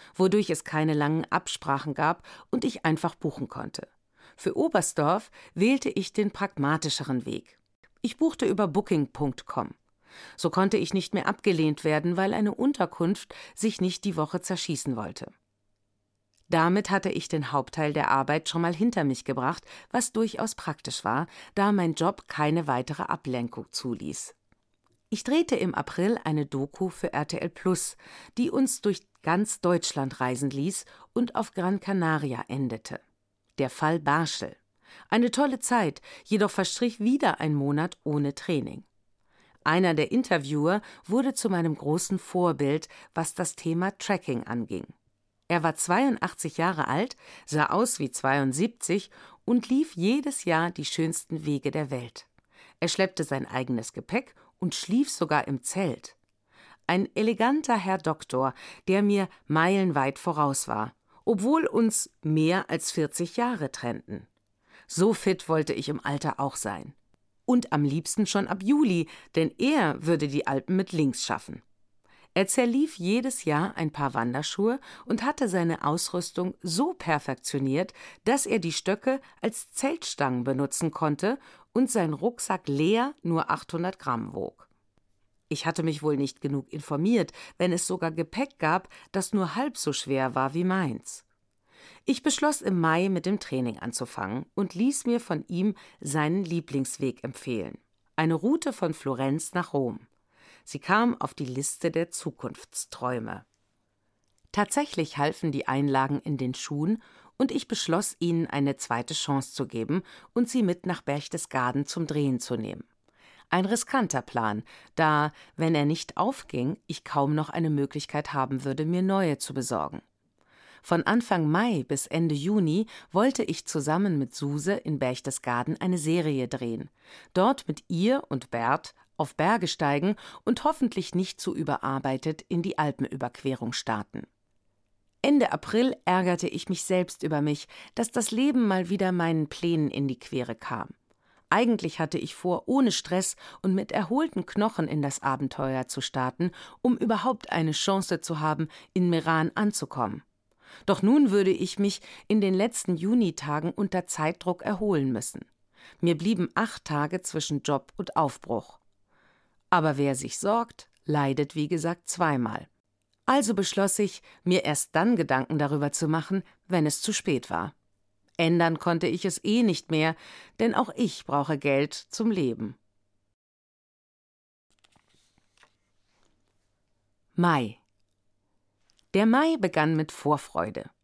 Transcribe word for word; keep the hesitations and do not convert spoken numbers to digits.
wodurch es keine langen Absprachen gab und ich einfach buchen konnte. Für Oberstdorf wählte ich den pragmatischeren Weg. Ich buchte über Booking Punkt com. So konnte ich nicht mehr abgelehnt werden, weil eine Unterkunft sich nicht die Woche zerschießen wollte. Damit hatte ich den Hauptteil der Arbeit schon mal hinter mich gebracht, was durchaus praktisch war, da mein Job keine weitere Ablenkung zuließ. Ich drehte im April eine Doku für R T L Plus, die uns durch ganz Deutschland reisen ließ und auf Gran Canaria endete. Der Fall Barschel. Eine tolle Zeit, jedoch verstrich wieder ein Monat ohne Training. Einer der Interviewer wurde zu meinem großen Vorbild, was das Thema Tracking anging. Er war zweiundachtzig Jahre alt, sah aus wie zweiundsiebzig und lief jedes Jahr die schönsten Wege der Welt. Er schleppte sein eigenes Gepäck und schlief sogar im Zelt. Ein eleganter Herr Doktor, der mir meilenweit voraus war, obwohl uns mehr als vierzig Jahre trennten. So fit wollte ich im Alter auch sein. Und am liebsten schon ab Juli, denn er würde die Alpen mit links schaffen. Er zerlief jedes Jahr ein paar Wanderschuhe und hatte seine Ausrüstung so perfektioniert, dass er die Stöcke als Zeltstangen benutzen konnte und sein Rucksack leer nur achthundert Gramm wog. Ich hatte mich wohl nicht genug informiert, wenn es sogar Gepäck gab, das nur halb so schwer war wie meins. Ich beschloss im Mai mit dem Training anzufangen und ließ mir von ihm seinen Lieblingsweg empfehlen. Eine Route von Florenz nach Rom. Sie kam auf die Liste der Zukunftsträume. Tatsächlich halfen die Einlagen in den Schuhen und ich beschloss, ihnen eine zweite Chance zu geben und sie mit nach Berchtesgaden zum Drehen zu nehmen. Ein riskanter Plan, da, wenn er nicht aufging, ich kaum noch eine Möglichkeit haben würde, mir neue zu besorgen. Von Anfang Mai bis Ende Juni wollte ich zusammen mit Suse in Berchtesgaden eine Serie drehen, dort mit ihr und Bert auf Berge steigen und hoffentlich nicht zu überarbeitet in die Alpenüberquerung starten. Ende April ärgerte ich mich selbst über mich, dass das Leben mal wieder meinen Plänen in die Quere kam. Eigentlich hatte ich vor, ohne Stress und mit erholten Knochen in das Abenteuer zu starten, um überhaupt eine Chance zu haben, in Meran anzukommen. Doch nun würde ich mich in den letzten Junitagen unter Zeitdruck erholen müssen. Mir blieben acht Tage zwischen Job und Aufbruch. Aber wer sich sorgt, leidet wie gesagt zweimal. Also beschloss ich, mir erst dann Gedanken darüber zu machen, wenn es zu spät war. Ändern konnte ich es eh nicht mehr, denn auch ich brauche Geld zum Leben. Mai. Der Mai begann mit Vorfreude.